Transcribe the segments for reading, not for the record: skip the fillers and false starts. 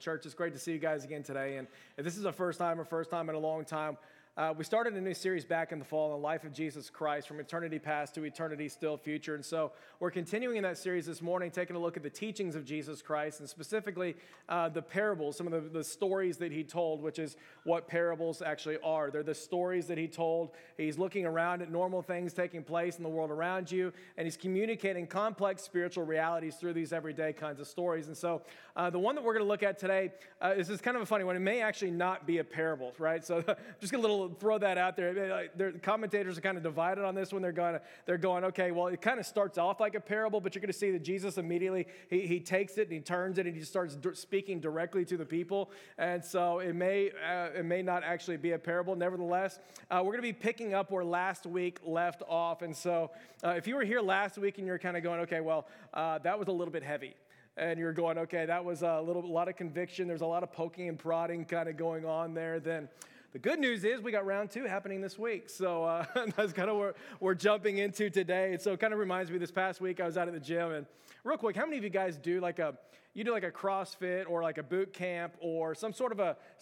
Church, it's great to see you guys again today. And if this is a first time in a long time, we started a new series back in the fall on the life of Jesus Christ, from eternity past to eternity still future. And so we're continuing in that series this morning, taking a look at the teachings of Jesus Christ, and specifically the parables, some of the stories that he told, which is what parables actually are. They're the stories that he told. He's looking around at normal things taking place in the world around you, and he's communicating complex spiritual realities through these everyday kinds of stories. And so the one that we're going to look at today is kind of a funny one. It may actually not be a parable, right? So just a little throw that out there. The commentators are kind of divided on this one. They're going, okay, well, it kind of starts off like a parable, but you're going to see that Jesus immediately, he takes it and he turns it and he starts speaking directly to the people. And so it may not actually be a parable. Nevertheless, we're going to be picking up where last week left off. And so if you were here last week and you're kind of going, okay, well, that was a little bit heavy. And you're going, okay, that was a lot of conviction. There's a lot of poking and prodding kind of going on there. Then the good news is we got round 2 happening this week. So that's kind of where we're jumping into today. And so it kind of reminds me, this past week I was out at the gym. And real quick, how many of you guys do like a CrossFit or like a boot camp or some sort of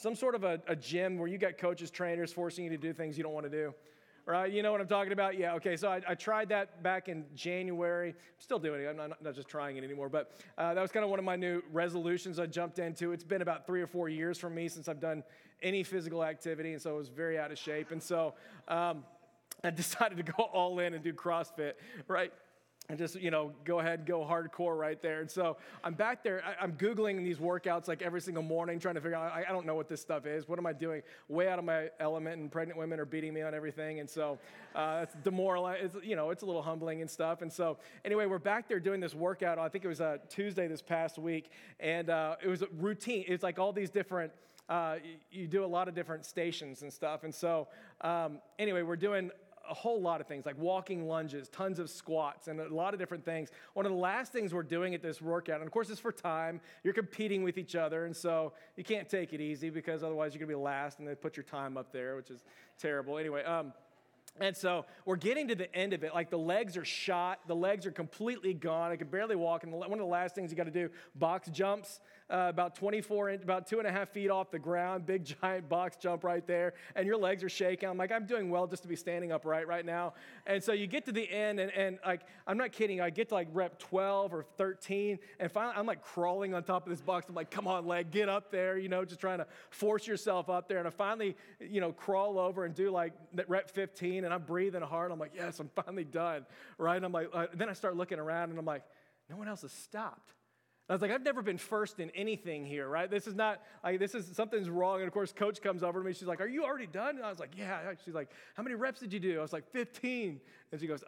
a gym where you got coaches, trainers forcing you to do things you don't want to do? Right, you know what I'm talking about? Yeah, okay, so I tried that back in January. I'm still doing it. I'm not just trying it anymore, but that was kind of one of my new resolutions I jumped into. It's been about 3 or 4 years for me since I've done any physical activity, and so I was very out of shape. And so I decided to go all in and do CrossFit, right? And just, go ahead and go hardcore right there. And so I'm back there. I'm Googling these workouts like every single morning, trying to figure out, I don't know what this stuff is. What am I doing? Way out of my element, and pregnant women are beating me on everything. And so it's demoralizing. It's a little humbling and stuff. And so anyway, we're back there doing this workout. I think it was Tuesday this past week. And it was a routine. It's like all these different, you do a lot of different stations and stuff. And so anyway, we're doing a whole lot of things, like walking lunges, tons of squats, and a lot of different things. One of the last things we're doing at this workout, and of course it's for time, you're competing with each other, and so you can't take it easy because otherwise you're going to be last, and they put your time up there, which is terrible. Anyway, and so we're getting to the end of it. Like the legs are shot. The legs are completely gone. I can barely walk. And one of the last things you got to do, box jumps, about 2.5 feet off the ground, big giant box jump right there. And your legs are shaking. I'm like, I'm doing well just to be standing upright right now. And so you get to the end, and like, I'm not kidding. I get to like rep 12 or 13. And finally, I'm like crawling on top of this box. I'm like, come on, leg, get up there, just trying to force yourself up there. And I finally, crawl over and do like rep 15. And I'm breathing hard. I'm like, yes, I'm finally done, right? And I'm like, then I start looking around, and I'm like, no one else has stopped. I was like, I've never been first in anything here, right? This is something's wrong. And of course, coach comes over to me. She's like, are you already done? And I was like, yeah. She's like, how many reps did you do? I was like, 15. And she goes,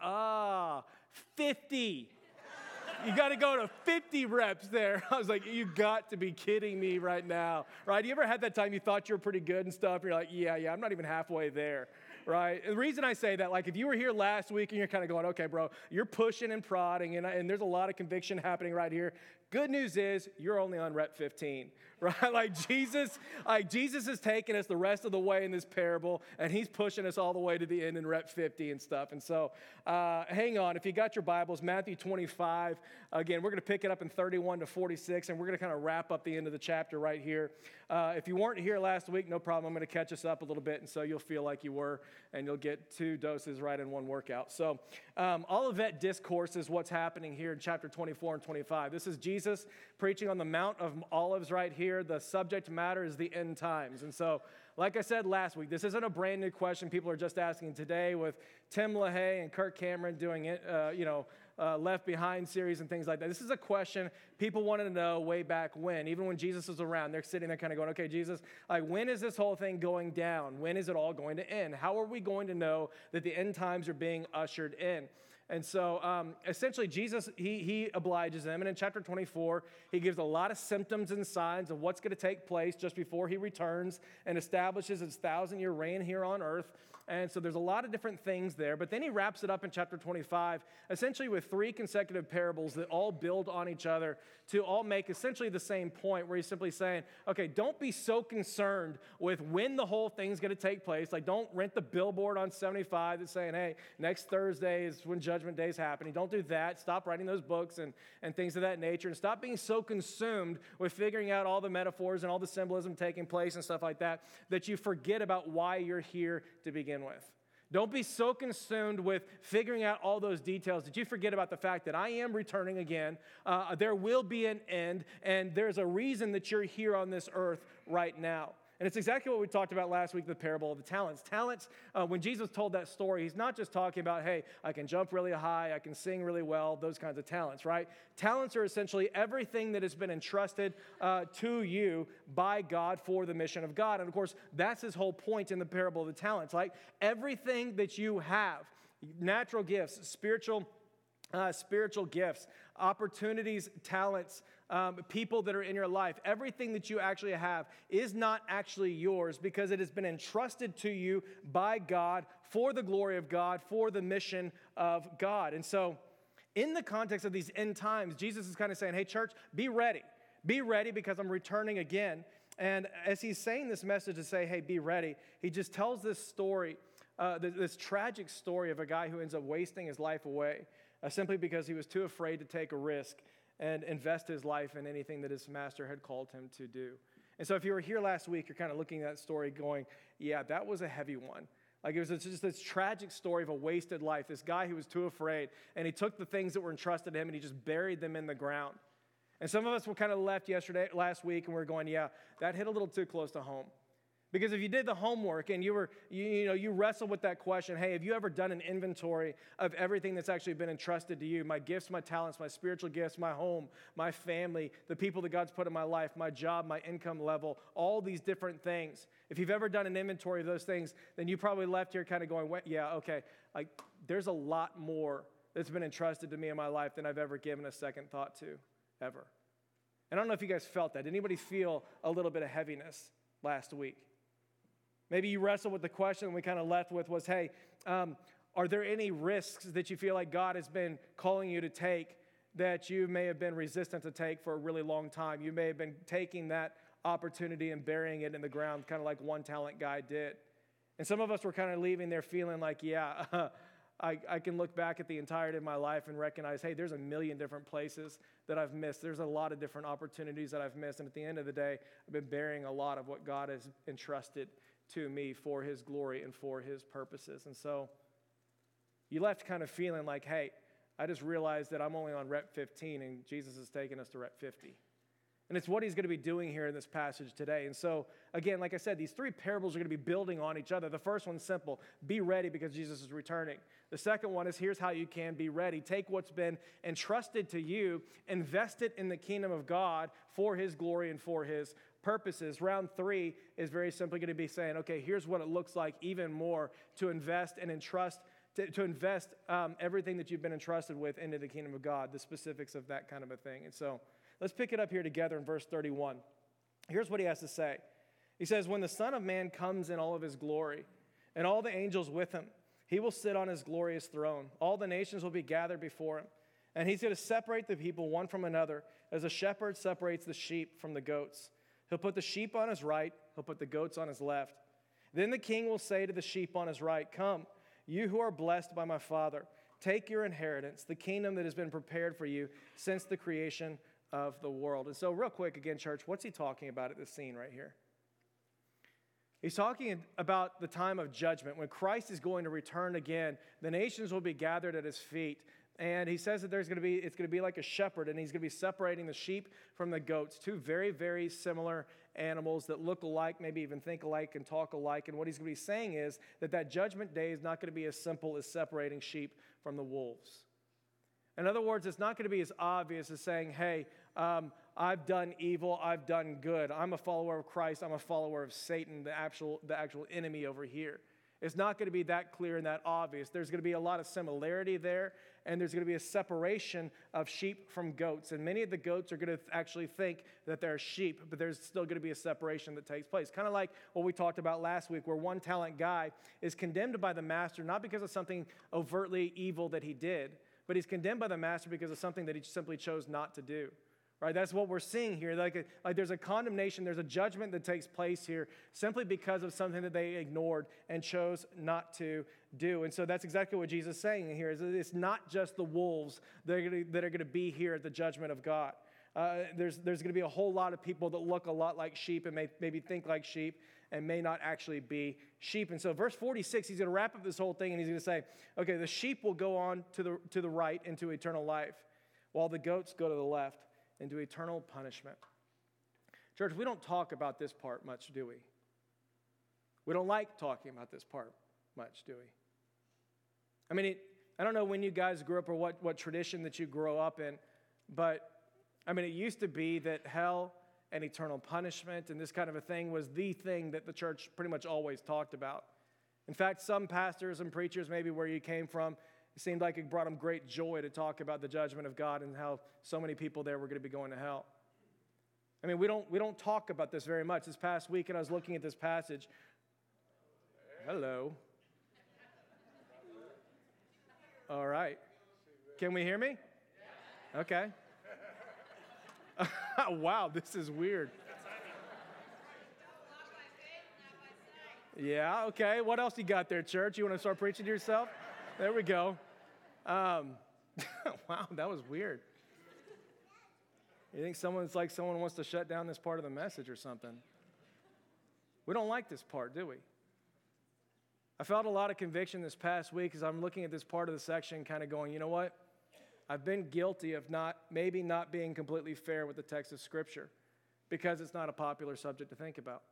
50. You got to go to 50 reps there. I was like, you got to be kidding me right now, right? You ever had that time you thought you were pretty good and stuff? You're like, yeah, I'm not even halfway there, right? And the reason I say that, like if you were here last week and you're kind of going, okay, bro, you're pushing and prodding, and there's a lot of conviction happening right here. Good news is you're only on rep 15, right? Like Jesus has taken us the rest of the way in this parable, and he's pushing us all the way to the end in rep 50 and stuff. And so hang on. If you got your Bibles, Matthew 25, again, we're going to pick it up in 31 to 46, and we're going to kind of wrap up the end of the chapter right here. If you weren't here last week, no problem. I'm going to catch us up a little bit, and so you'll feel like you were, and you'll get 2 doses right in one workout. So Olivet Discourse is what's happening here in chapter 24 and 25. This is Jesus preaching on the Mount of Olives right here. The subject matter is the end times. And so, like I said last week, this isn't a brand new question people are just asking today with Tim LaHaye and Kirk Cameron doing it, Left Behind series and things like that. This is a question people wanted to know way back when, even when Jesus was around. They're sitting there kind of going, okay, Jesus, like when is this whole thing going down? When is it all going to end? How are we going to know that the end times are being ushered in? And so essentially Jesus, he obliges them. And in chapter 24, he gives a lot of symptoms and signs of what's going to take place just before he returns and establishes his 1,000-year reign here on earth. And so there's a lot of different things there. But then he wraps it up in chapter 25, essentially with 3 consecutive parables that all build on each other to all make essentially the same point, where he's simply saying, okay, don't be so concerned with when the whole thing's going to take place. Like, don't rent the billboard on 75 that's saying, hey, next Thursday is when judgment judgment day is happening. Don't do that. Stop writing those books and things of that nature. And stop being so consumed with figuring out all the metaphors and all the symbolism taking place and stuff like that, that you forget about why you're here to begin with. Don't be so consumed with figuring out all those details that you forget about the fact that I am returning again. There will be an end, and there's a reason that you're here on this earth right now. And it's exactly what we talked about last week, the parable of the talents. Talents, when Jesus told that story, he's not just talking about, hey, I can jump really high, I can sing really well, those kinds of talents, right? Talents are essentially everything that has been entrusted to you by God for the mission of God. And of course, that's his whole point in the parable of the talents. Like everything that you have, natural gifts, spiritual gifts, opportunities, talents, people that are in your life, everything that you actually have is not actually yours because it has been entrusted to you by God for the glory of God, for the mission of God. And so in the context of these end times, Jesus is kind of saying, hey, church, be ready. Be ready because I'm returning again. And as he's saying this message to say, hey, be ready, he just tells this story, this tragic story of a guy who ends up wasting his life away simply because he was too afraid to take a risk and invest his life in anything that his master had called him to do. And so if you were here last week, you're kind of looking at that story going, yeah, that was a heavy one. Like it was just this tragic story of a wasted life, this guy who was too afraid, and he took the things that were entrusted to him and he just buried them in the ground. And some of us were kind of left last week, and we're going, yeah, that hit a little too close to home. Because if you did the homework and you wrestled with that question, hey, have you ever done an inventory of everything that's actually been entrusted to you? My gifts, my talents, my spiritual gifts, my home, my family, the people that God's put in my life, my job, my income level, all these different things. If you've ever done an inventory of those things, then you probably left here kind of going, well, yeah, okay, like there's a lot more that's been entrusted to me in my life than I've ever given a second thought to, ever. And I don't know if you guys felt that. Did anybody feel a little bit of heaviness last week? Maybe you wrestled with the question we kind of left with was, hey, are there any risks that you feel like God has been calling you to take that you may have been resistant to take for a really long time? You may have been taking that opportunity and burying it in the ground, kind of like one talent guy did. And some of us were kind of leaving there feeling like, yeah, I can look back at the entirety of my life and recognize, hey, there's a million different places that I've missed. There's a lot of different opportunities that I've missed. And at the end of the day, I've been burying a lot of what God has entrusted to me for his glory and for his purposes. And so you left kind of feeling like, hey, I just realized that I'm only on rep 15 and Jesus is taking us to rep 50. And it's what he's going to be doing here in this passage today. And so, again, like I said, these three parables are going to be building on each other. The first one's simple. Be ready because Jesus is returning. The second one is here's how you can be ready. Take what's been entrusted to you, invest it in the kingdom of God for his glory and for his purposes. Round 3 is very simply going to be saying, okay, here's what it looks like even more to invest and entrust, to invest everything that you've been entrusted with into the kingdom of God, the specifics of that kind of a thing. And so let's pick it up here together in verse 31. Here's what he has to say. He says, when the Son of Man comes in all of his glory and all the angels with him, he will sit on his glorious throne. All the nations will be gathered before him. And he's going to separate the people one from another as a shepherd separates the sheep from the goats. He'll put the sheep on his right, he'll put the goats on his left. Then the king will say to the sheep on his right, come, you who are blessed by my Father, take your inheritance, the kingdom that has been prepared for you since the creation of the world. And so real quick, again, church, what's he talking about at this scene right here? He's talking about the time of judgment. When Christ is going to return again, the nations will be gathered at his feet. And he says that it's going to be like a shepherd, and he's going to be separating the sheep from the goats, two very, very similar animals that look alike, maybe even think alike and talk alike. And what he's going to be saying is that judgment day is not going to be as simple as separating sheep from the wolves. In other words, it's not going to be as obvious as saying, hey, I've done evil, I've done good. I'm a follower of Christ, I'm a follower of Satan, the actual enemy over here. It's not going to be that clear and that obvious. There's going to be a lot of similarity there, and there's going to be a separation of sheep from goats. And many of the goats are going to actually think that they're sheep, but there's still going to be a separation that takes place. Kind of like what we talked about last week, where one talent guy is condemned by the master, not because of something overtly evil that he did, but he's condemned by the master because of something that he simply chose not to do. right? That's what we're seeing here. Like there's a condemnation, there's a judgment that takes place here simply because of something that they ignored and chose not to do. And so that's exactly what Jesus is saying here, is that it's not just the wolves that are going to be here at the judgment of God. There's going to be a whole lot of people that look a lot like sheep and maybe think like sheep and may not actually be sheep. And so verse 46, he's going to wrap up this whole thing and he's going to say, okay, the sheep will go on to the right into eternal life, while the goats go to the left into eternal punishment. Church, we don't talk about this part much, do we? We don't like talking about this part much, do we? I mean, I don't know when you guys grew up or what tradition that you grow up in, but I mean, it used to be that hell and eternal punishment and this kind of a thing was the thing that the church pretty much always talked about. In fact, some pastors and preachers, maybe where you came from, it seemed like it brought them great joy to talk about the judgment of God and how so many people there were going to be going to hell. I mean, we don't talk about this very much. This past week, and I was looking at this passage. Hello. All right. Can we hear me? Okay. Wow, this is weird. Yeah, okay. What else you got there, church? You want to start preaching to yourself? There we go. Wow, that was weird. You think someone wants to shut down this part of the message or something? We don't like this part, do we? I felt a lot of conviction this past week as I'm looking at this part of the section, kind of going, you know what? I've been guilty of maybe not being completely fair with the text of Scripture because it's not a popular subject to think about.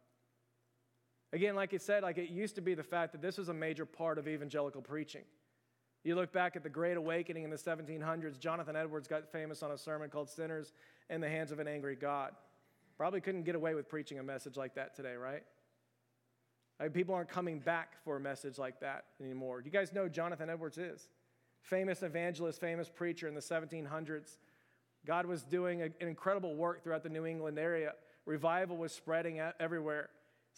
Again, like it said, like it used to be the fact that this was a major part of evangelical preaching. You look back at the Great Awakening in the 1700s, Jonathan Edwards got famous on a sermon called Sinners in the Hands of an Angry God. Probably couldn't get away with preaching a message like that today, right? Like people aren't coming back for a message like that anymore. Do you guys know who Jonathan Edwards is? Famous evangelist, famous preacher in the 1700s. God was doing an incredible work throughout the New England area. Revival was spreading everywhere.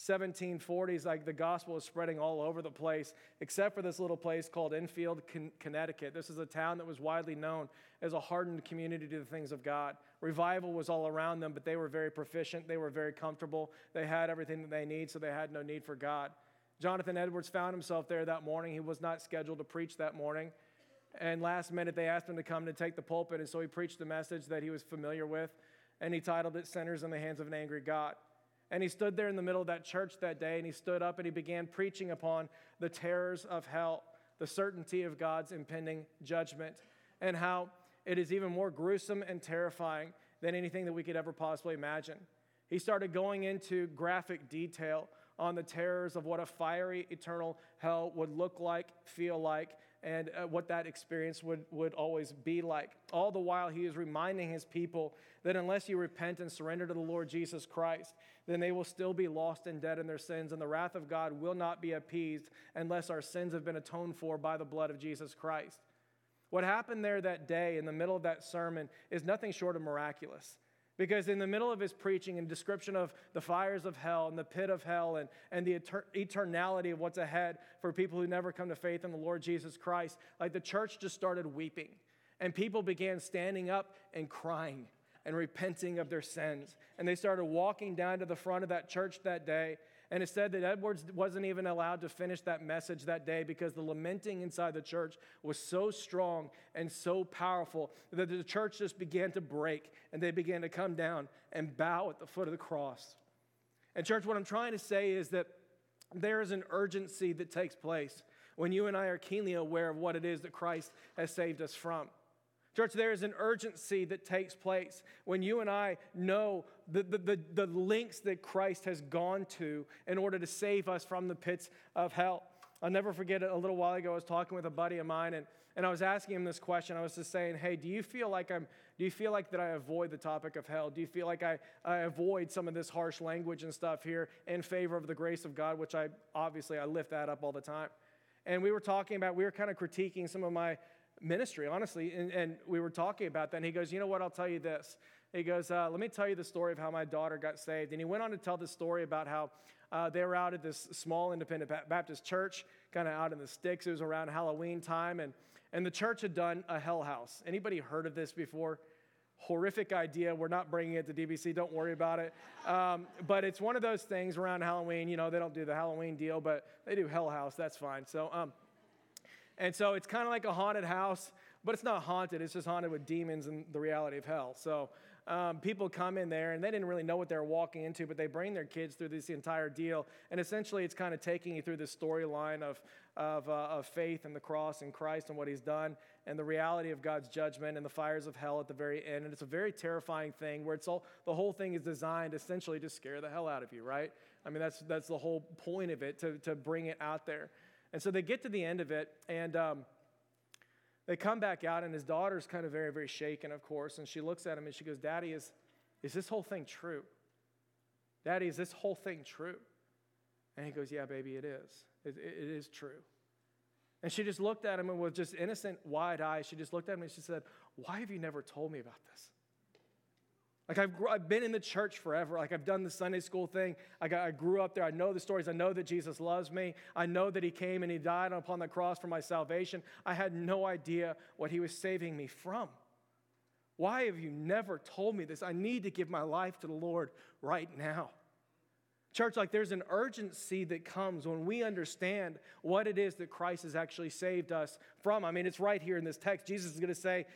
1740s, like the gospel was spreading all over the place, except for this little place called Enfield, Connecticut. This is a town that was widely known as a hardened community to the things of God. Revival was all around them, but they were very proficient. They were very comfortable. They had everything that they need, so they had no need for God. Jonathan Edwards found himself there that morning. He was not scheduled to preach that morning. And last minute, they asked him to come to take the pulpit, and so he preached the message that he was familiar with, and he titled it, Sinners in the Hands of an Angry God. And he stood there in the middle of that church that day, and he stood up and he began preaching upon the terrors of hell, the certainty of God's impending judgment, and how it is even more gruesome and terrifying than anything that we could ever possibly imagine. He started going into graphic detail on the terrors of what a fiery eternal hell would look like, feel like, and what that experience would always be like. All the while, he is reminding his people that unless you repent and surrender to the Lord Jesus Christ, then they will still be lost and dead in their sins, and the wrath of God will not be appeased unless our sins have been atoned for by the blood of Jesus Christ. What happened there that day in the middle of that sermon is nothing short of miraculous. Because in the middle of his preaching and description of the fires of hell and the pit of hell and the eternality of what's ahead for people who never come to faith in the Lord Jesus Christ, like the church just started weeping. And people began standing up and crying and repenting of their sins. And they started walking down to the front of that church that day. And it said that Edwards wasn't even allowed to finish that message that day because the lamenting inside the church was so strong and so powerful that the church just began to break and they began to come down and bow at the foot of the cross. And church, what I'm trying to say is that there is an urgency that takes place when you and I are keenly aware of what it is that Christ has saved us from. Church, there is an urgency that takes place when you and I know the lengths that Christ has gone to in order to save us from the pits of hell. I'll never forget it. A little while ago, I was talking with a buddy of mine, and I was asking him this question. I was just saying, hey, do you feel like that I avoid the topic of hell? Do you feel like I avoid some of this harsh language and stuff here in favor of the grace of God, which I lift that up all the time. And we were kind of critiquing some of my ministry, honestly, and we were talking about that, and he goes, you know what, I'll tell you this. He goes, let me tell you the story of how my daughter got saved. And he went on to tell the story about how they were out at this small independent Baptist church, kind of out in the sticks. It was around Halloween time, and the church had done a hell house. Anybody heard of this before? horrific idea. We're not bringing it to DBC. Don't worry about it. But it's one of those things around Halloween. You know, they don't do the Halloween deal, but they do Hell House. That's fine. And so it's kind of like a haunted house, but it's not haunted. It's just haunted with demons and the reality of hell. So people come in there, and they didn't really know what they were walking into, but they bring their kids through this entire deal. And essentially, it's kind of taking you through this storyline of faith and the cross and Christ and what he's done and the reality of God's judgment and the fires of hell at the very end. And it's a very terrifying thing where the whole thing is designed essentially to scare the hell out of you, right? I mean, that's the whole point of it, to bring it out there. And so they get to the end of it, and they come back out, and his daughter's kind of very, very shaken, of course, and she looks at him and she goes, Daddy, is this whole thing true? Daddy, is this whole thing true? And he goes, yeah, baby, it is. It is true. And she just looked at him, and with just innocent, wide eyes, she just looked at him and she said, why have you never told me about this? Like, I've been in the church forever. Like, I've done the Sunday school thing. I grew up there. I know the stories. I know that Jesus loves me. I know that he came and he died upon the cross for my salvation. I had no idea what he was saving me from. Why have you never told me this? I need to give my life to the Lord right now. Church, like, there's an urgency that comes when we understand what it is that Christ has actually saved us from. I mean, it's right here in this text. Jesus is going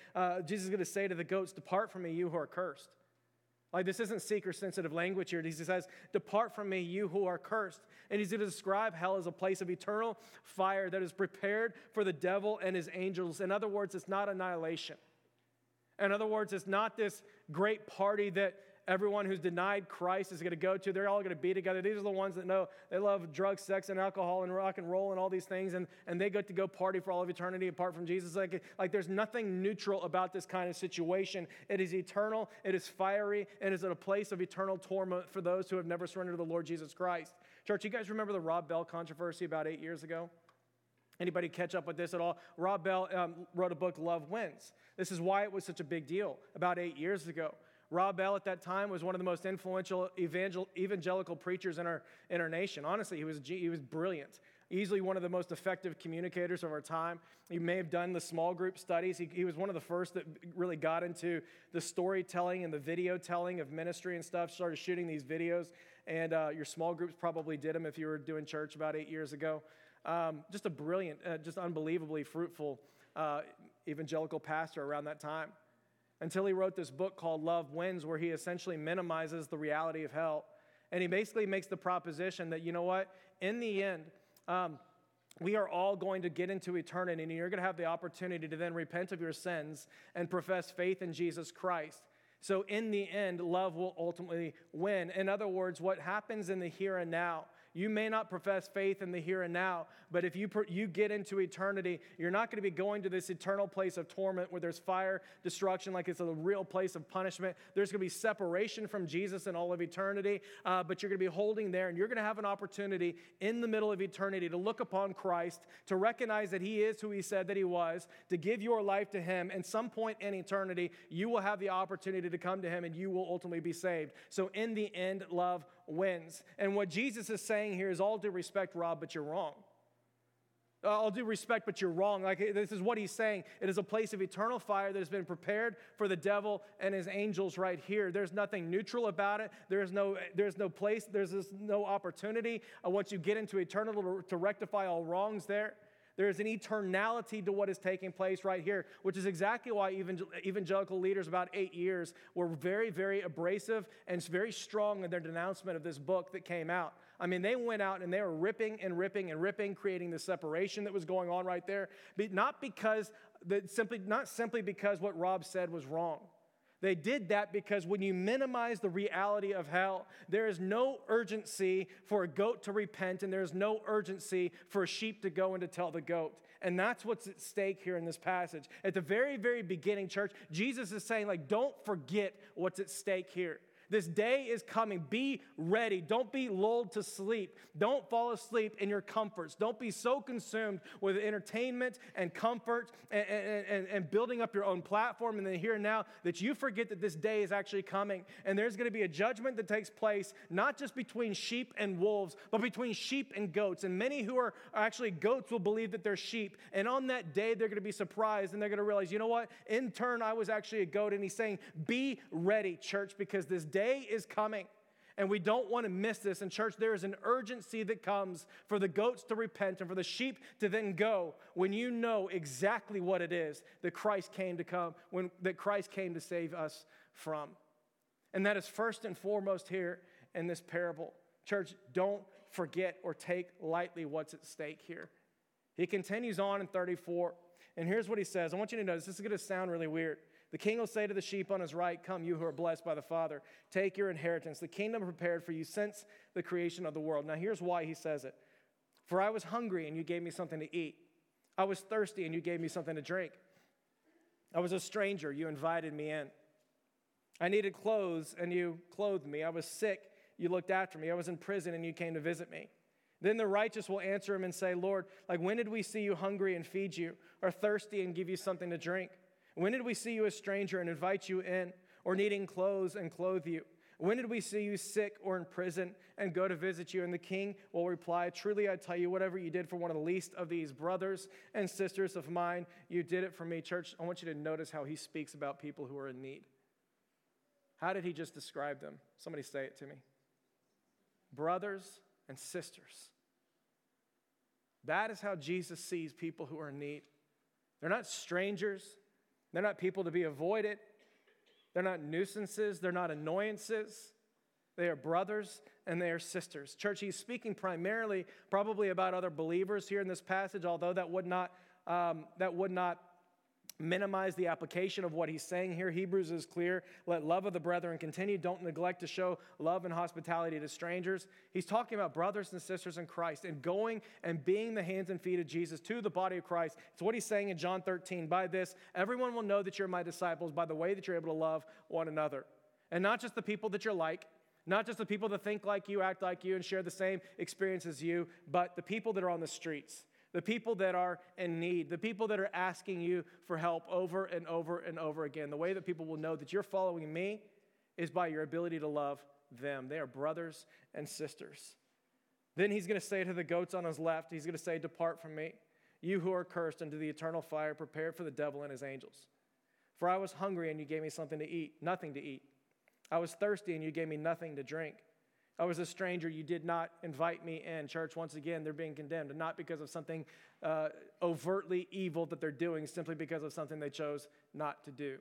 to say to the goats, depart from me, you who are cursed. Like, this isn't seeker-sensitive language here. He says, depart from me, you who are cursed. And he's going to describe hell as a place of eternal fire that is prepared for the devil and his angels. In other words, it's not annihilation. In other words, it's not this great party that everyone who's denied Christ is going to go to. They're all going to be together. These are the ones that know they love drugs, sex, and alcohol, and rock and roll, and all these things, and they get to go party for all of eternity apart from Jesus. Like there's nothing neutral about this kind of situation. It is eternal, it is fiery, and it is a place of eternal torment for those who have never surrendered to the Lord Jesus Christ. Church, you guys remember the Rob Bell controversy about 8 years ago? Anybody catch up with this at all? Rob Bell wrote a book, Love Wins. This is why it was such a big deal about 8 years ago. Rob Bell at that time was one of the most influential evangelical preachers in our nation. Honestly, he was brilliant. Easily one of the most effective communicators of our time. He may have done the small group studies. He was one of the first that really got into the storytelling and the video telling of ministry and stuff, started shooting these videos. And your small groups probably did them if you were doing church about 8 years ago. Just a brilliant, just unbelievably fruitful evangelical pastor around that time. Until he wrote this book called Love Wins, where he essentially minimizes the reality of hell. And he basically makes the proposition that, you know what, in the end, we are all going to get into eternity, and you're going to have the opportunity to then repent of your sins and profess faith in Jesus Christ. So in the end, love will ultimately win. In other words, what happens in the here and now, you may not profess faith in the here and now, but if you get into eternity, you're not going to be going to this eternal place of torment where there's fire, destruction, like it's a real place of punishment. There's going to be separation from Jesus in all of eternity, but you're going to be holding there, and you're going to have an opportunity in the middle of eternity to look upon Christ, to recognize that he is who he said that he was, to give your life to him. And some point in eternity, you will have the opportunity to come to him, and you will ultimately be saved. So in the end, love wins. And what Jesus is saying here is, all due respect, Rob, but you're wrong. All due respect, but you're wrong. Like, this is what he's saying. It is a place of eternal fire that has been prepared for the devil and his angels right here. There's nothing neutral about it. There's no place. There's no opportunity once you get into eternity to rectify all wrongs there. There is an eternality to what is taking place right here, which is exactly why evangelical leaders about 8 years were very, very abrasive and very strong in their denouncement of this book that came out. I mean, they went out and they were ripping and ripping and ripping, creating the separation that was going on right there, but not simply because what Rob said was wrong. They did that because when you minimize the reality of hell, there is no urgency for a goat to repent, and there's no urgency for a sheep to go and to tell the goat. And that's what's at stake here in this passage. At the very, very beginning, church, Jesus is saying, like, don't forget what's at stake here. This day is coming. Be ready. Don't be lulled to sleep. Don't fall asleep in your comforts. Don't be so consumed with entertainment and comfort and building up your own platform in the here and now that you forget that this day is actually coming. And there's going to be a judgment that takes place, not just between sheep and wolves, but between sheep and goats. And many who are actually goats will believe that they're sheep. And on that day, they're going to be surprised and they're going to realize, you know what? In turn, I was actually a goat. And he's saying, be ready, church, because this day is coming. And we don't want to miss this. In church, there is an urgency that comes for the goats to repent and for the sheep to then go when you know exactly what it is that Christ came to save us from. And that is first and foremost here in this parable. Church, don't forget or take lightly what's at stake here. He continues on in 34, and here's what he says. I want you to notice, this is going to sound really weird. The king will say to the sheep on his right, come, you who are blessed by the Father, take your inheritance, the kingdom prepared for you since the creation of the world. Now here's why he says it. For I was hungry, and you gave me something to eat. I was thirsty, and you gave me something to drink. I was a stranger, you invited me in. I needed clothes, and you clothed me. I was sick, you looked after me. I was in prison, and you came to visit me. Then the righteous will answer him and say, Lord, when did we see you hungry and feed you, or thirsty and give you something to drink? When did we see you a stranger and invite you in, or needing clothes and clothe you? When did we see you sick or in prison and go to visit you? And the king will reply, truly I tell you, whatever you did for one of the least of these brothers and sisters of mine, you did it for me. Church, I want you to notice how he speaks about people who are in need. How did he just describe them? Somebody say it to me. Brothers and sisters. That is how Jesus sees people who are in need. They're not strangers. They're not people to be avoided. They're not nuisances. They're not annoyances. They are brothers and they are sisters. Church, he's speaking primarily probably about other believers here in this passage, although that would not minimize the application of what he's saying here. Hebrews is clear. Let love of the brethren continue. Don't neglect to show love and hospitality to strangers. He's talking about brothers and sisters in Christ and going and being the hands and feet of Jesus to the body of Christ. It's what he's saying in John 13. By this, everyone will know that you're my disciples by the way that you're able to love one another. And not just the people that you're like, not just the people that think like you, act like you, and share the same experience as you, but the people that are on the streets. The people that are in need, the people that are asking you for help over and over and over again. The way that people will know that you're following me is by your ability to love them. They are brothers and sisters. Then he's going to say to the goats on his left, he's going to say, depart from me, you who are cursed, into the eternal fire prepared for the devil and his angels. For I was hungry and you gave me something to eat, nothing to eat. I was thirsty and you gave me nothing to drink. I was a stranger, you did not invite me in. Church, once again, they're being condemned, and not because of something overtly evil that they're doing, simply because of something they chose not to do.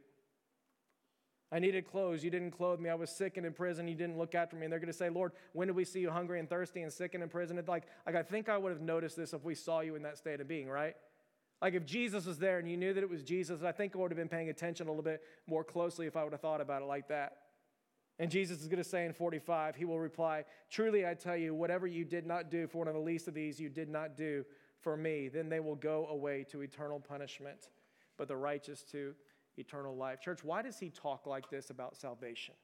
I needed clothes, you didn't clothe me. I was sick and in prison, you didn't look after me. And they're going to say, Lord, when did we see you hungry and thirsty and sick and in prison? It's like I think I would have noticed this if we saw you in that state of being, right? Like if Jesus was there and you knew that it was Jesus, I think I would have been paying attention a little bit more closely if I would have thought about it like that. And Jesus is going to say in 45, he will reply, truly I tell you, whatever you did not do for one of the least of these, you did not do for me. Then they will go away to eternal punishment, but the righteous to eternal life. Church, why does he talk like this about salvation?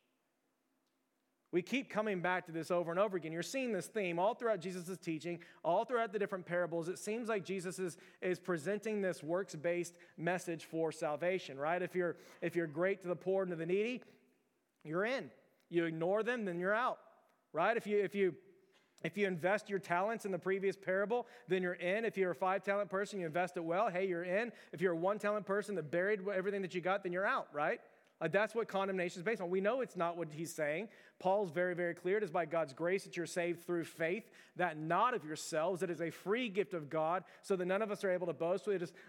We keep coming back to this over and over again. You're seeing this theme all throughout Jesus' teaching, all throughout the different parables. It seems like Jesus is presenting this works-based message for salvation, right? If you're great to the poor and to the needy, you're in. You ignore them, then you're out, right? If you invest your talents in the previous parable, then you're in. If you're a 5-talent person, you invest it well, hey, you're in. If you're a 1-talent person that buried everything that you got, then you're out, right? Like that's what condemnation is based on. We know it's not what he's saying. Paul's very, very clear. It is by God's grace that you're saved through faith, that not of yourselves. It is a free gift of God, so that none of us are able to boast. It is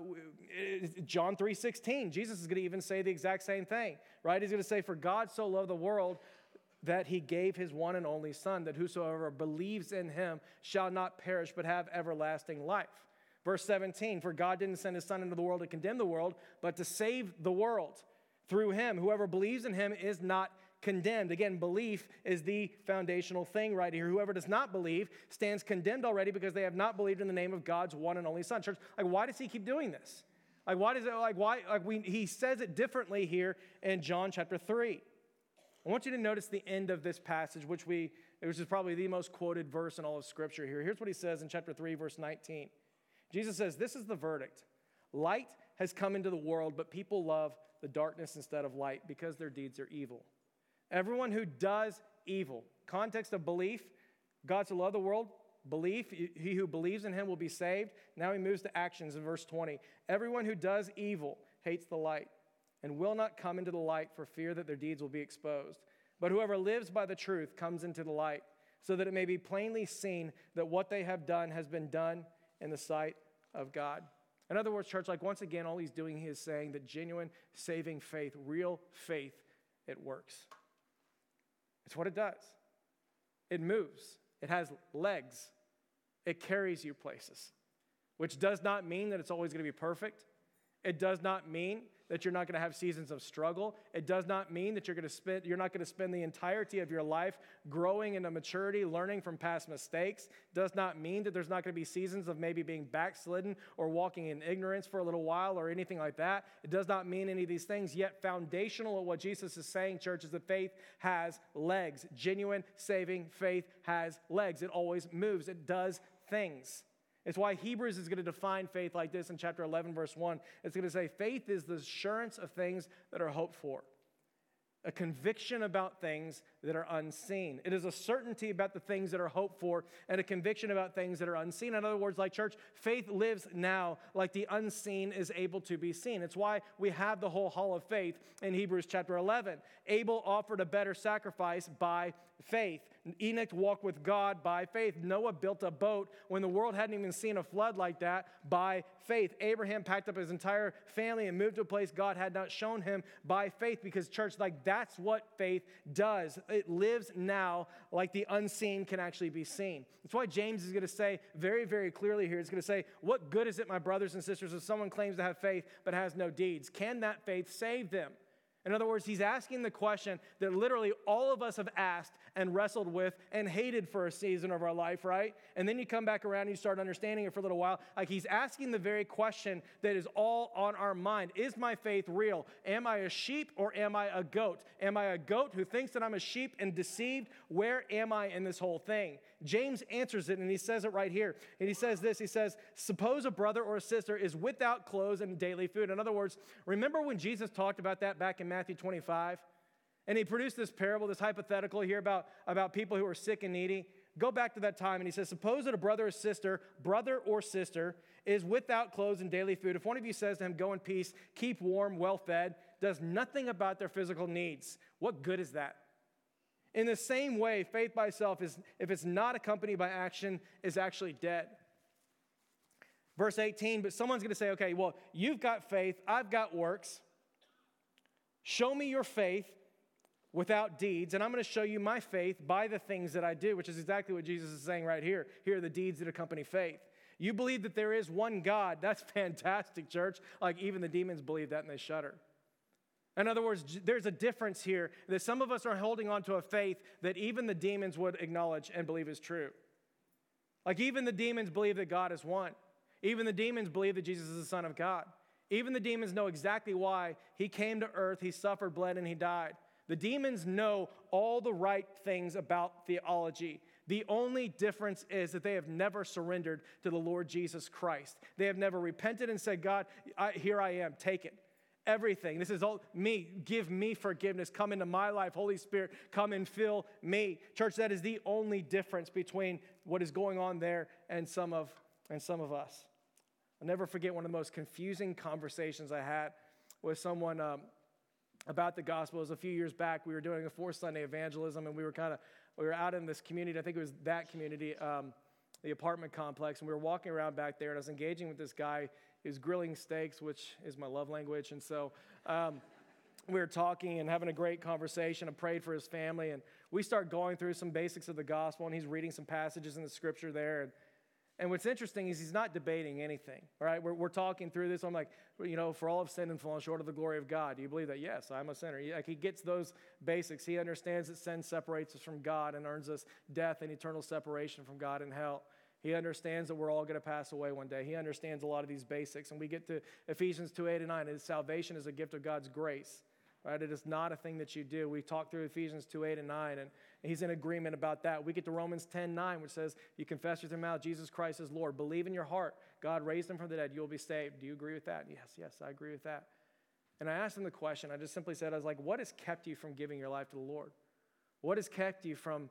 John 3:16. Jesus is going to even say the exact same thing, right? He's going to say, for God so loved the world that he gave his one and only Son, that whosoever believes in him shall not perish, but have everlasting life. Verse 17, for God didn't send his Son into the world to condemn the world, but to save the world. Through him, whoever believes in him is not condemned. Again, belief is the foundational thing right here. Whoever does not believe stands condemned already because they have not believed in the name of God's one and only Son. Church, why does he keep doing this? He says it differently here in John chapter 3. I want you to notice the end of this passage, which is probably the most quoted verse in all of Scripture here. Here's what he says in chapter 3, verse 19. Jesus says, "This is the verdict. Light has come into the world, but people love the darkness instead of light because their deeds are evil. Everyone who does evil," context of belief, God so loved the world, belief, he who believes in him will be saved. Now he moves to actions in verse 20. "Everyone who does evil hates the light and will not come into the light for fear that their deeds will be exposed. But whoever lives by the truth comes into the light, so that it may be plainly seen that what they have done has been done in the sight of God." In other words, church, like once again, all he's doing, he is saying that genuine saving faith, real faith, it works. It's what it does. It moves. It has legs. It carries you places, which does not mean that it's always going to be perfect. It does not mean that you're not going to have seasons of struggle. It does not mean that you're not going to spend the entirety of your life growing into maturity, learning from past mistakes. It does not mean that there's not going to be seasons of maybe being backslidden or walking in ignorance for a little while or anything like that. It does not mean any of these things. Yet foundational of what Jesus is saying, church, is that faith has legs. Genuine saving faith has legs. It always moves. It does things. It's why Hebrews is going to define faith like this in chapter 11, verse 1. It's going to say, faith is the assurance of things that are hoped for, a conviction about things that are unseen. It is a certainty about the things that are hoped for and a conviction about things that are unseen. In other words, like church, faith lives now like the unseen is able to be seen. It's why we have the whole hall of faith in Hebrews chapter 11. Abel offered a better sacrifice by faith. Enoch walked with God by faith. Noah built a boat when the world hadn't even seen a flood like that by faith. Abraham packed up his entire family and moved to a place God had not shown him by faith, because church, like that's what faith does. It lives now like the unseen can actually be seen. That's why James is going to say very, very clearly here, it's going to say, what good is it, my brothers and sisters, if someone claims to have faith but has no deeds? Can that faith save them? In other words, he's asking the question that literally all of us have asked and wrestled with and hated for a season of our life, right? And then you come back around and you start understanding it for a little while. Like he's asking the very question that is all on our mind. Is my faith real? Am I a sheep or am I a goat? Am I a goat who thinks that I'm a sheep and deceived? Where am I in this whole thing? James answers it, and he says it right here. And he says this, he says, suppose a brother or a sister is without clothes and daily food. In other words, remember when Jesus talked about that back in Matthew 25? And he produced this parable, this hypothetical here about people who are sick and needy. Go back to that time, and he says, suppose that a brother or sister is without clothes and daily food. If one of you says to him, go in peace, keep warm, well-fed, does nothing about their physical needs, what good is that? In the same way, faith by itself, if it's not accompanied by action, is actually dead. Verse 18, but someone's going to say, okay, well, you've got faith, I've got works. Show me your faith without deeds, and I'm going to show you my faith by the things that I do, which is exactly what Jesus is saying right here. Here are the deeds that accompany faith. You believe that there is one God. That's fantastic, church. Like even the demons believe that and they shudder. In other words, there's a difference here that some of us are holding on to a faith that even the demons would acknowledge and believe is true. Like even the demons believe that God is one. Even the demons believe that Jesus is the Son of God. Even the demons know exactly why he came to earth, he suffered, bled, and he died. The demons know all the right things about theology. The only difference is that they have never surrendered to the Lord Jesus Christ. They have never repented and said, God, here I am, take it. Everything. This is all me. Give me forgiveness. Come into my life. Holy Spirit, come and fill me. Church, that is the only difference between what is going on there and some of us. I'll never forget one of the most confusing conversations I had with someone about the gospel. It was a few years back. We were doing a 4th Sunday evangelism, and we were out in this community. I think it was that community, the apartment complex, and we were walking around back there, and I was engaging with this guy. He was grilling steaks, which is my love language, and so we were talking and having a great conversation. I prayed for his family, and we start going through some basics of the gospel, and he's reading some passages in the scripture there, and what's interesting is he's not debating anything, all right? We're talking through this. I'm like, for all have sinned and fallen short of the glory of God. Do you believe that? Yes, I'm a sinner. Like he gets those basics. He understands that sin separates us from God and earns us death and eternal separation from God and hell. He understands that we're all going to pass away one day. He understands a lot of these basics. And we get to Ephesians 2:8 and 9. And salvation is a gift of God's grace, right? It is not a thing that you do. We talked through Ephesians 2:8 and 9, and he's in agreement about that. We get to Romans 10:9, which says, you confess with your mouth Jesus Christ is Lord. Believe in your heart God raised him from the dead. You will be saved. Do you agree with that? Yes, I agree with that. And I asked him the question. I just simply said, I was like, what has kept you from giving your life to the Lord? What's kept you from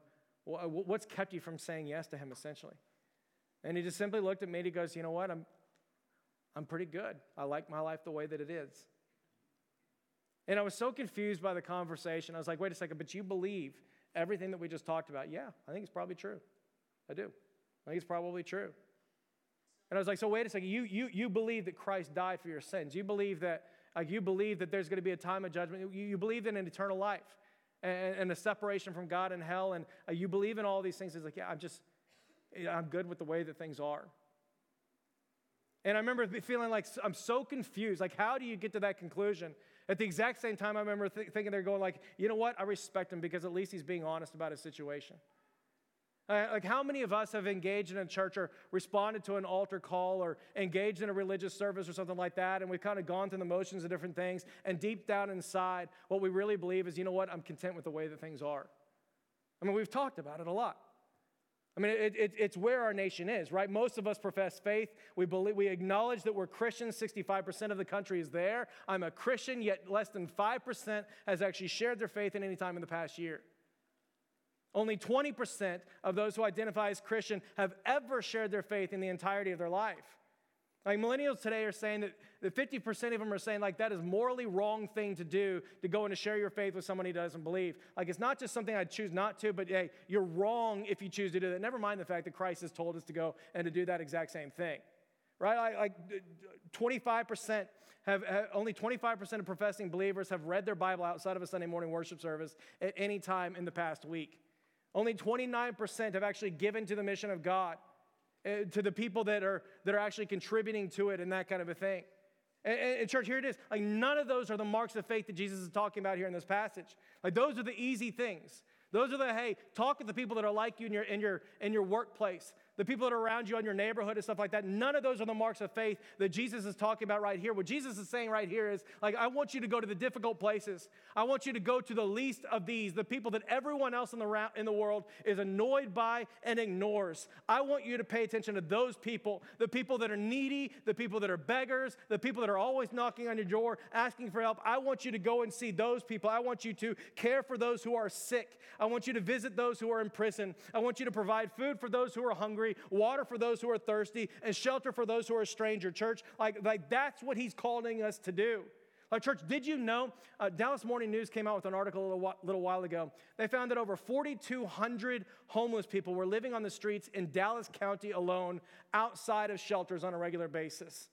saying yes to him, essentially? And he just simply looked at me and he goes, you know what? I'm pretty good. I like my life the way that it is. And I was so confused by the conversation. I was like, wait a second, but you believe everything that we just talked about? Yeah, I think it's probably true. I do. I think it's probably true. And I was like, so wait a second, you believe that Christ died for your sins. You believe that there's going to be a time of judgment. You believe in an eternal life and a separation from God and hell. And you believe in all these things. It's like, yeah, I'm good with the way that things are. And I remember feeling like I'm so confused. Like, how do you get to that conclusion? At the exact same time, I remember thinking they're going like, you know what? I respect him because at least he's being honest about his situation. Like, how many of us have engaged in a church or responded to an altar call or engaged in a religious service or something like that, and we've kind of gone through the motions of different things, and deep down inside, what we really believe is, you know what? I'm content with the way that things are. I mean, we've talked about it a lot. I mean, it's where our nation is, right? Most of us profess faith. We acknowledge that we're Christians. 65% of the country is there. I'm a Christian, yet less than 5% has actually shared their faith at any time in the past year. Only 20% of those who identify as Christian have ever shared their faith in the entirety of their life. Like, millennials today are saying that 50% of them are saying, like, that is morally wrong thing to do, to go and to share your faith with someone who doesn't believe. Like, it's not just something I'd choose not to, but hey, you're wrong if you choose to do that. Never mind the fact that Christ has told us to go and to do that exact same thing. Right? Like 25% only 25% of professing believers have read their Bible outside of a Sunday morning worship service at any time in the past week. Only 29% have actually given to the mission of God, to the people that are actually contributing to it and that kind of a thing. And church, here it is. Like, none of those are the marks of faith that Jesus is talking about here in this passage. Like, those are the easy things. Those are the, hey, talk with the people that are like you in your workplace, the people that are around you in your neighborhood and stuff like that. None of those are the marks of faith that Jesus is talking about right here. What Jesus is saying right here is, like, I want you to go to the difficult places. I want you to go to the least of these, the people that everyone else in the world is annoyed by and ignores. I want you to pay attention to those people, the people that are needy, the people that are beggars, the people that are always knocking on your door, asking for help. I want you to go and see those people. I want you to care for those who are sick. I want you to visit those who are in prison. I want you to provide food for those who are hungry, water for those who are thirsty, and shelter for those who are a stranger. Church, like that's what he's calling us to do. Like, church, did you know, Dallas Morning News came out with an article a little while ago. They found that over 4,200 homeless people were living on the streets in Dallas County alone, outside of shelters on a regular basis.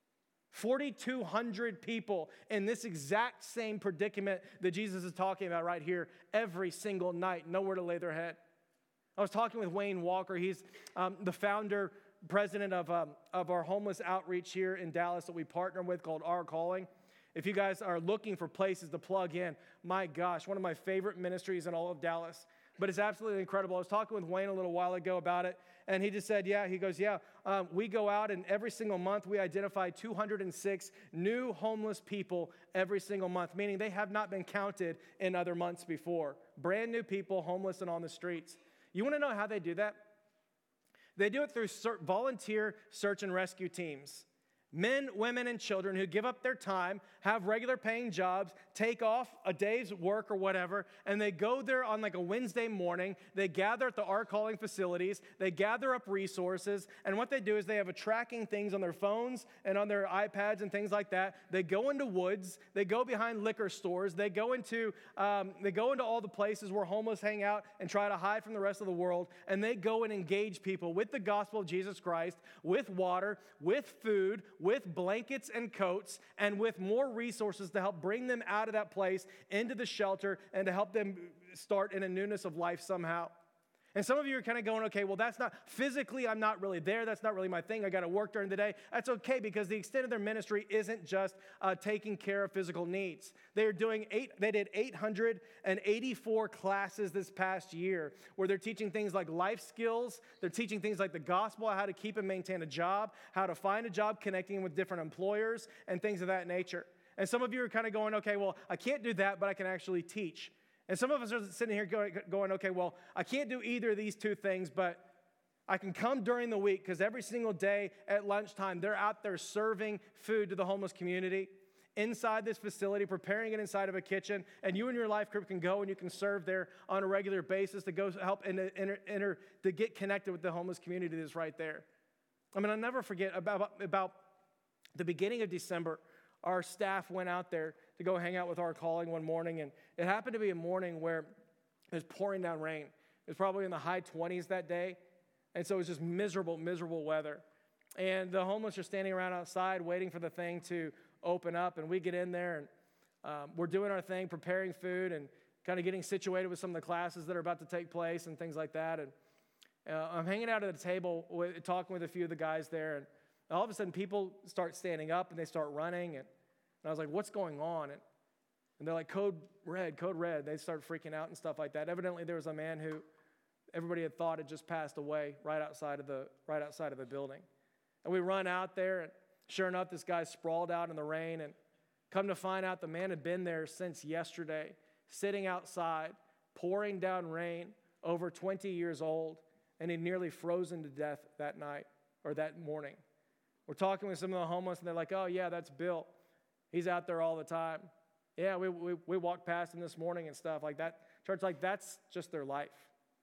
4,200 people in this exact same predicament that Jesus is talking about right here every single night, nowhere to lay their head. I was talking with Wayne Walker. He's the founder, president of our homeless outreach here in Dallas that we partner with called Our Calling. If you guys are looking for places to plug in, my gosh, one of my favorite ministries in all of Dallas. But it's absolutely incredible. I was talking with Wayne a little while ago about it, and he just said, we go out, and every single month we identify 206 new homeless people every single month, meaning they have not been counted in other months before. Brand new people, homeless and on the streets. You want to know how they do that? They do it through volunteer search and rescue teams. Men, women, and children who give up their time, have regular paying jobs, take off a day's work or whatever, and they go there on like a Wednesday morning. They gather at the Our Calling facilities. They gather up resources. And what they do is they have a tracking things on their phones and on their iPads and things like that. They go into woods. They go behind liquor stores. They go into all the places where homeless hang out and try to hide from the rest of the world. And they go and engage people with the gospel of Jesus Christ, with water, with food, with blankets and coats, and with more resources to help bring them out of that place into the shelter and to help them start in a newness of life somehow. And some of you are kind of going, okay, well, that's not, physically, I'm not really there. That's not really my thing. I got to work during the day. That's okay, because the extent of their ministry isn't just taking care of physical needs. They did 884 classes this past year where they're teaching things like life skills. They're teaching things like the gospel, how to keep and maintain a job, how to find a job, connecting with different employers, and things of that nature. And some of you are kind of going, okay, well, I can't do that, but I can actually teach. And some of us are sitting here going, okay, well, I can't do either of these two things, but I can come during the week because every single day at lunchtime, they're out there serving food to the homeless community inside this facility, preparing it inside of a kitchen, and you and your life group can go and you can serve there on a regular basis to go help and to get connected with the homeless community that's right there. I mean, I'll never forget about the beginning of December, our staff went out there to go hang out with our calling one morning, and it happened to be a morning where it was pouring down rain. It was probably in the high 20s that day, and so it was just miserable, miserable weather. And the homeless are standing around outside waiting for the thing to open up, and we get in there, and we're doing our thing, preparing food and kind of getting situated with some of the classes that are about to take place and things like that. And I'm hanging out at the table talking with a few of the guys there, and all of a sudden people start standing up and they start running, and I was like, what's going on? And they're like, code red. They start freaking out and stuff like that. Evidently there was a man who everybody had thought had just passed away right outside of the building. And we run out there, and sure enough, this guy's sprawled out in the rain, and come to find out the man had been there since yesterday, sitting outside, pouring down rain, over 20 years old, and he'd nearly frozen to death that night or that morning. We're talking with some of the homeless, and they're like, oh, yeah, that's Bill. He's out there all the time. Yeah, we walked past him this morning and stuff like that. Church, like, that's just their life.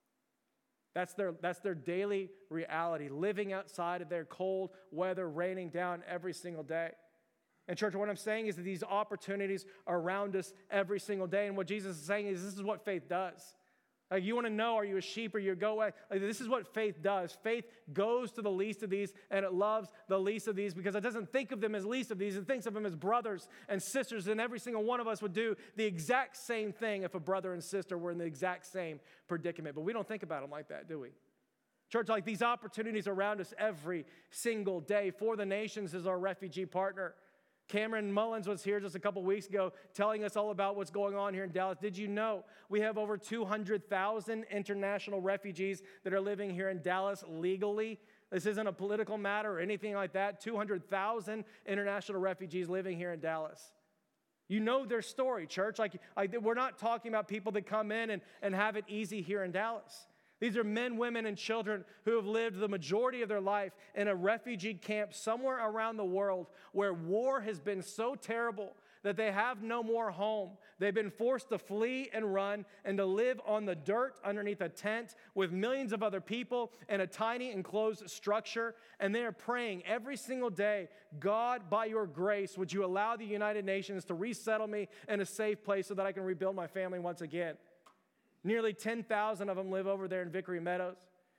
That's their daily reality, living outside of their cold weather, raining down every single day. And church, what I'm saying is that these opportunities are around us every single day. And what Jesus is saying is this is what faith does. Like, you want to know, are you a sheep or you a goat? Like, this is what faith does. Faith goes to the least of these, and it loves the least of these because it doesn't think of them as least of these. It thinks of them as brothers and sisters, and every single one of us would do the exact same thing if a brother and sister were in the exact same predicament. But we don't think about them like that, do we? Church, like, these opportunities around us every single day. For the Nations is our refugee partner. Cameron Mullins was here just a couple weeks ago telling us all about what's going on here in Dallas. Did you know we have over 200,000 international refugees that are living here in Dallas legally? This isn't a political matter or anything like that. 200,000 international refugees living here in Dallas. You know their story, church. Like we're not talking about people that come in and have it easy here in Dallas. These are men, women, and children who have lived the majority of their life in a refugee camp somewhere around the world where war has been so terrible that they have no more home. They've been forced to flee and run and to live on the dirt underneath a tent with millions of other people in a tiny enclosed structure. And they are praying every single day, God, by your grace, would you allow the United Nations to resettle me in a safe place so that I can rebuild my family once again? Nearly 10,000 of them live over there in Vickery Meadows,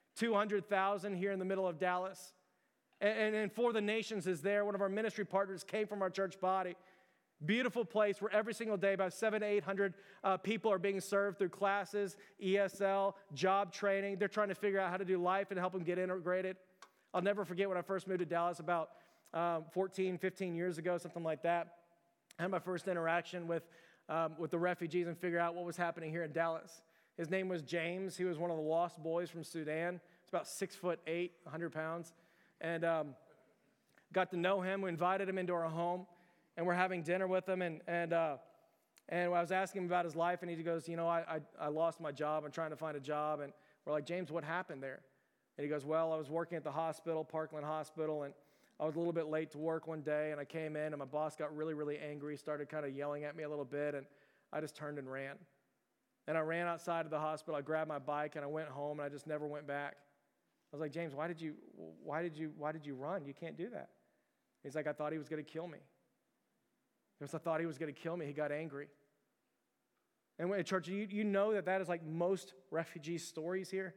200,000 here in the middle of Dallas. And For the Nations is there. One of our ministry partners came from our church body. Beautiful place where every single day about 700 to 800 people are being served through classes, ESL, job training. They're trying to figure out how to do life and help them get integrated. I'll never forget when I first moved to Dallas about 14, 15 years ago, something like that. I had my first interaction with the refugees and figure out what was happening here in Dallas. His name was James. He was one of the lost boys from Sudan. He's about 6'8", 100 pounds. And got to know him. We invited him into our home, and we're having dinner with him. And I was asking him about his life, and he goes, you know, I lost my job. I'm trying to find a job. And we're like, James, what happened there? And he goes, well, I was working at the hospital, Parkland Hospital, and I was a little bit late to work one day, and I came in, and my boss got really, really angry, started kind of yelling at me a little bit, and I just turned and ran. And I ran outside of the hospital. I grabbed my bike, and I went home, and I just never went back. I was like, James, why did you run? You can't do that. He's like, I thought he was going to kill me. Because I thought he was going to kill me. He got angry. And in church, you know that is like most refugee stories here.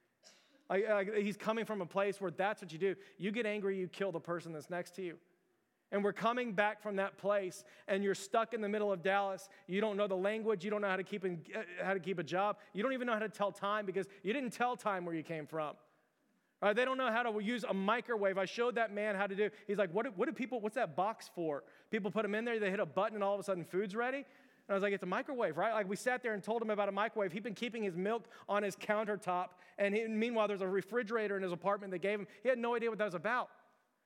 He's coming from a place where that's what you do. You get angry, you kill the person that's next to you. And we're coming back from that place, and you're stuck in the middle of Dallas. You don't know the language. You don't know how to keep a job. You don't even know how to tell time because you didn't tell time where you came from. Right? They don't know how to use a microwave. I showed that man how to do. He's like, what's that box for? People put them in there, they hit a button, and all of a sudden food's ready. And I was like, it's a microwave, right? Like we sat there and told him about a microwave. He'd been keeping his milk on his countertop, and meanwhile, there's a refrigerator in his apartment they gave him. He had no idea what that was about.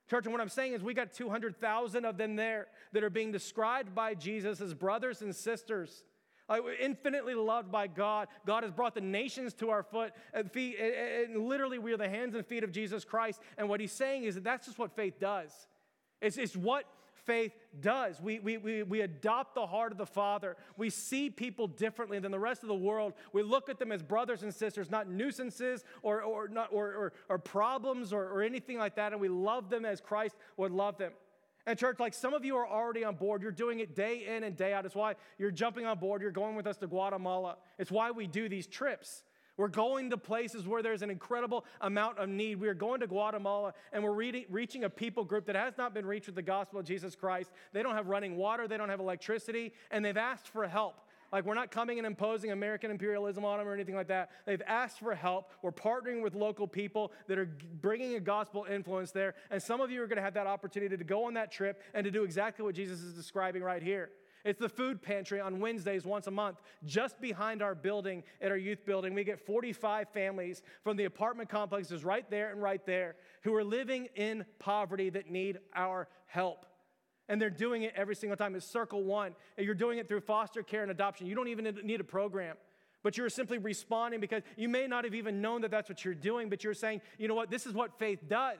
Church, and what I'm saying is we got 200,000 of them there that are being described by Jesus as brothers and sisters. We're infinitely loved by God. God has brought the nations to our feet, and literally we are the hands and feet of Jesus Christ. And what he's saying is that that's just what faith does. It's what faith does. We adopt the heart of the Father. We see people differently than the rest of the world. We look at them as brothers and sisters, not nuisances or problems or anything like that, and we love them as Christ would love them. And church, like some of you are already on board. You're doing it day in and day out. It's why you're jumping on board. You're going with us to Guatemala. It's why we do these trips. We're going to places where there's an incredible amount of need. We are going to Guatemala, and we're reaching a people group that has not been reached with the gospel of Jesus Christ. They don't have running water. They don't have electricity, and they've asked for help. Like, we're not coming and imposing American imperialism on them or anything like that. They've asked for help. We're partnering with local people that are bringing a gospel influence there. And some of you are going to have that opportunity to go on that trip and to do exactly what Jesus is describing right here. It's the food pantry on Wednesdays once a month, just behind our building at our youth building. We get 45 families from the apartment complexes right there who are living in poverty that need our help. And they're doing it every single time. It's Circle One. And you're doing it through foster care and adoption. You don't even need a program. But you're simply responding because you may not have even known that that's what you're doing, but you're saying, you know what, this is what faith does.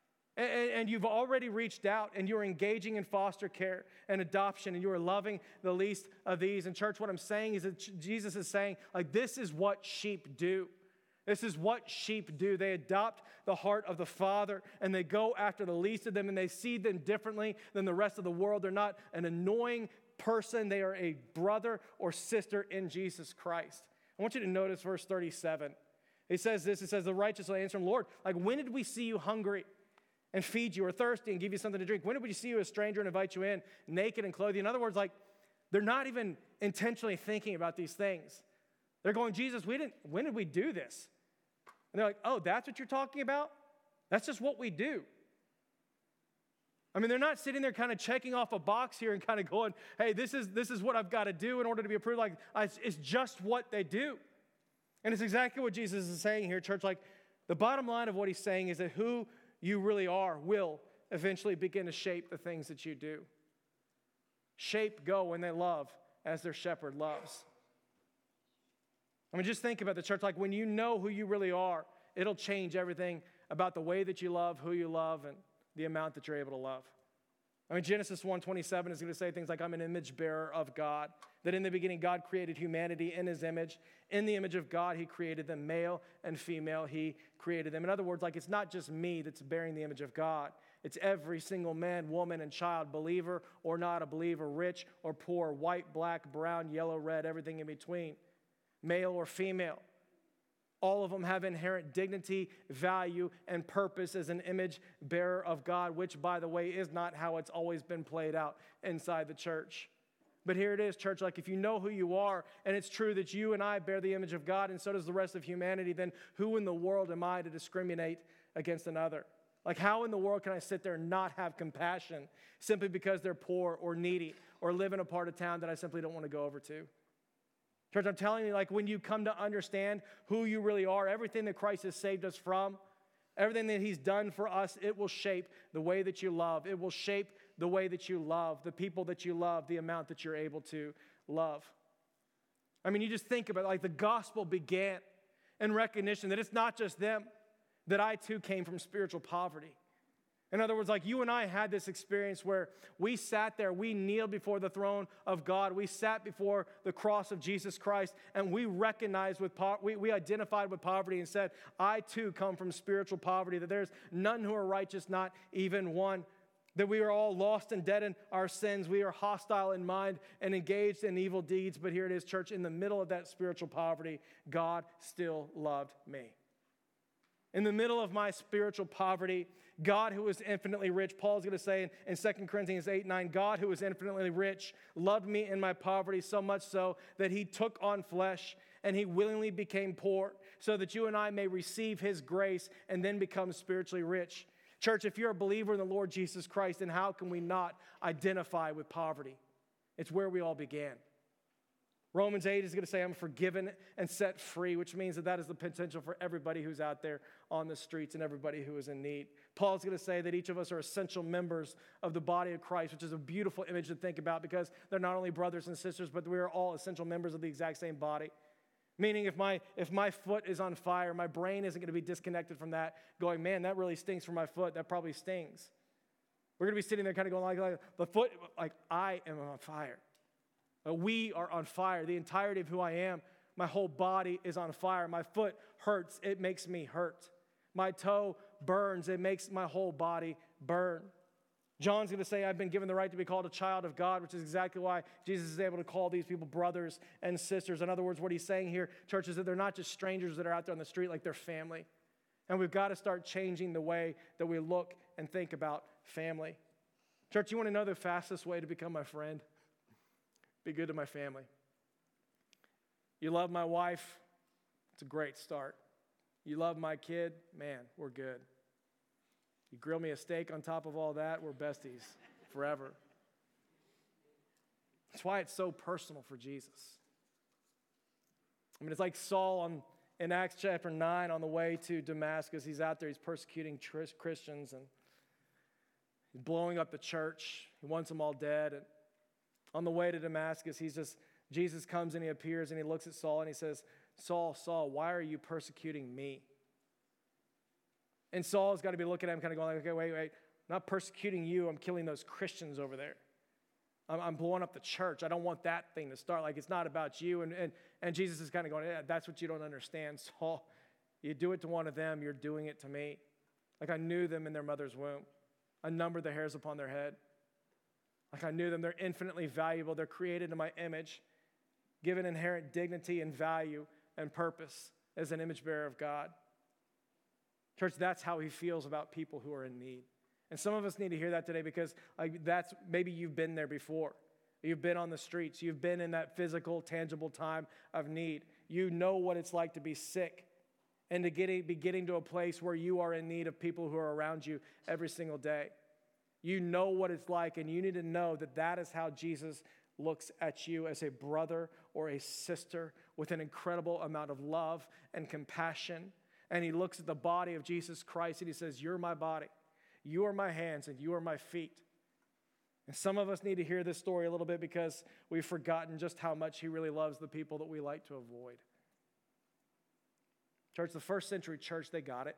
And you've already reached out, and you're engaging in foster care and adoption, and you are loving the least of these. And church, what I'm saying is that Jesus is saying, like, this is what sheep do. This is what sheep do. They adopt the heart of the Father, and they go after the least of them, and they see them differently than the rest of the world. They're not an annoying person. They are a brother or sister in Jesus Christ. I want you to notice verse 37. It says this. It says, the righteous will answer him, Lord, like, when did we see you hungry and feed you, or thirsty and give you something to drink? When did we see you a stranger and invite you in, naked and clothe you? In other words, like, they're not even intentionally thinking about these things. They're going, Jesus, when did we do this? And they're like, oh, that's what you're talking about? That's just what we do. I mean, they're not sitting there kind of checking off a box here and kind of going, hey, this is what I've got to do in order to be approved. Like, it's just what they do. And it's exactly what Jesus is saying here, church. Like, the bottom line of what he's saying is that who you really are will eventually begin to shape the things that you do. Shape go when they love as their shepherd loves. I mean, just think about the church. Like, when you know who you really are, it'll change everything about the way that you love, who you love, and the amount that you're able to love. I mean, Genesis 1:27 is going to say things like, I'm an image bearer of God. That in the beginning, God created humanity in his image. In the image of God, he created them, male and female, he created them. In other words, like, it's not just me that's bearing the image of God. It's every single man, woman, and child, believer or not a believer, rich or poor, white, black, brown, yellow, red, everything in between, male or female. All of them have inherent dignity, value, and purpose as an image bearer of God, which, by the way, is not how it's always been played out inside the church. But here it is, church. Like, if you know who you are, and it's true that you and I bear the image of God, and so does the rest of humanity, then who in the world am I to discriminate against another? Like, how in the world can I sit there and not have compassion simply because they're poor or needy or live in a part of town that I simply don't want to go over to? Church, I'm telling you, like, when you come to understand who you really are, everything that Christ has saved us from, everything that he's done for us, it will shape the way that you love. It will shape the way that you love, the people that you love, the amount that you're able to love. I mean, you just think about it, like, the gospel began in recognition that it's not just them, that I too came from spiritual poverty. In other words, like, you and I had this experience where we sat there, we kneeled before the throne of God, we sat before the cross of Jesus Christ, and we recognized we identified with poverty and said, I too come from spiritual poverty, that there's none who are righteous, not even one, that we are all lost and dead in our sins, we are hostile in mind and engaged in evil deeds. But here it is, church, in the middle of that spiritual poverty, God still loved me. In the middle of my spiritual poverty, God, who is infinitely rich, Paul's going to say in 2 Corinthians 8:9, God, who is infinitely rich, loved me in my poverty so much so that he took on flesh and he willingly became poor so that you and I may receive his grace and then become spiritually rich. Church, if you're a believer in the Lord Jesus Christ, then how can we not identify with poverty? It's where we all began. Romans 8 is going to say, I'm forgiven and set free, which means that is the potential for everybody who's out there on the streets and everybody who is in need. Paul's going to say that each of us are essential members of the body of Christ, which is a beautiful image to think about because they're not only brothers and sisters, but we are all essential members of the exact same body. Meaning if my foot is on fire, my brain isn't going to be disconnected from that, going, man, that really stinks for my foot. That probably stings. We're going to be sitting there kind of going like the foot, like I am on fire. We are on fire. The entirety of who I am, my whole body is on fire. My foot hurts. It makes me hurt. My toe burns. It makes my whole body burn. John's going to say, I've been given the right to be called a child of God, which is exactly why Jesus is able to call these people brothers and sisters. In other words, what he's saying here, church, is that they're not just strangers that are out there on the street, like they're family. And we've got to start changing the way that we look and think about family. Church, you want to know the fastest way to become my friend? Be good to my family. You love my wife? It's a great start. You love my kid? Man, we're good. You grill me a steak on top of all that, we're besties forever. That's why it's so personal for Jesus. I mean, it's like Saul in Acts chapter 9 on the way to Damascus. He's out there, he's persecuting Christians, and he's blowing up the church. He wants them all dead. And on the way to Damascus, Jesus comes and he appears and he looks at Saul and he says, Saul, Saul, why are you persecuting me? And Saul's got to be looking at him kind of going like, okay, wait, I'm not persecuting you. I'm killing those Christians over there. I'm blowing up the church. I don't want that thing to start. Like, it's not about you. And Jesus is kind of going, yeah, that's what you don't understand, Saul. You do it to one of them, you're doing it to me. Like I knew them in their mother's womb. I numbered the hairs upon their head. Like I knew them. They're infinitely valuable. They're created in my image, given inherent dignity and value and purpose as an image bearer of God. Church, that's how he feels about people who are in need. And some of us need to hear that today because that's maybe you've been there before. You've been on the streets. You've been in that physical, tangible time of need. You know what it's like to be sick and to be getting to a place where you are in need of people who are around you every single day. You know what it's like, and you need to know that that is how Jesus looks at you as a brother or a sister with an incredible amount of love and compassion. And he looks at the body of Jesus Christ and he says, you're my body, you are my hands, and you are my feet. And some of us need to hear this story a little bit because we've forgotten just how much he really loves the people that we like to avoid. Church, the first century church, they got it.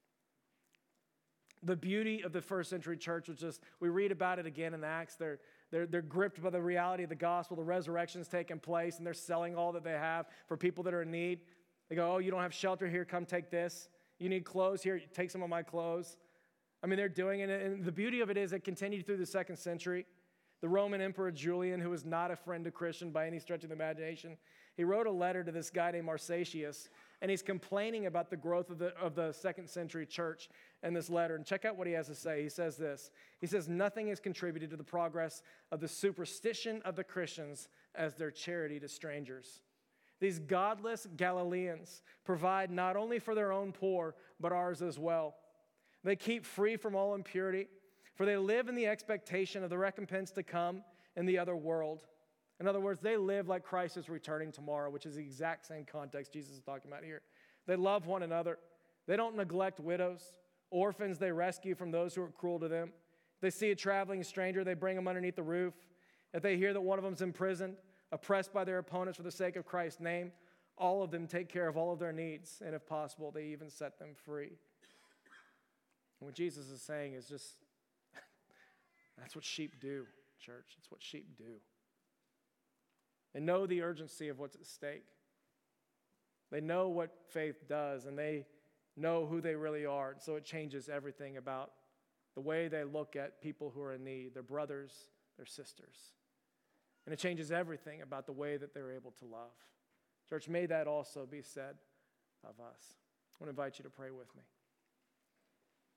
The beauty of the first century church was just, we read about it again in Acts. They're gripped by the reality of the gospel. The resurrection's taking place, and they're selling all that they have for people that are in need. They go, oh, you don't have shelter here, come take this. You need clothes here, take some of my clothes. I mean, they're doing it, and the beauty of it is it continued through the second century. The Roman Emperor Julian, who was not a friend to Christian by any stretch of the imagination, he wrote a letter to this guy named Marcius, and he's complaining about the growth of the second century church in this letter. And check out what he has to say. He says this. He says, nothing has contributed to the progress of the superstition of the Christians as their charity to strangers. These godless Galileans provide not only for their own poor, but ours as well. They keep free from all impurity, for they live in the expectation of the recompense to come in the other world. In other words, they live like Christ is returning tomorrow, which is the exact same context Jesus is talking about here. They love one another. They don't neglect widows. Orphans they rescue from those who are cruel to them. If they see a traveling stranger, they bring them underneath the roof. If they hear that one of them's imprisoned, oppressed by their opponents for the sake of Christ's name, all of them take care of all of their needs, and if possible, they even set them free. And what Jesus is saying is just, that's what sheep do, church. It's what sheep do. They know the urgency of what's at stake. They know what faith does, and they know who they really are. And so it changes everything about the way they look at people who are in need, their brothers, their sisters. And it changes everything about the way that they're able to love. Church, may that also be said of us. I want to invite you to pray with me.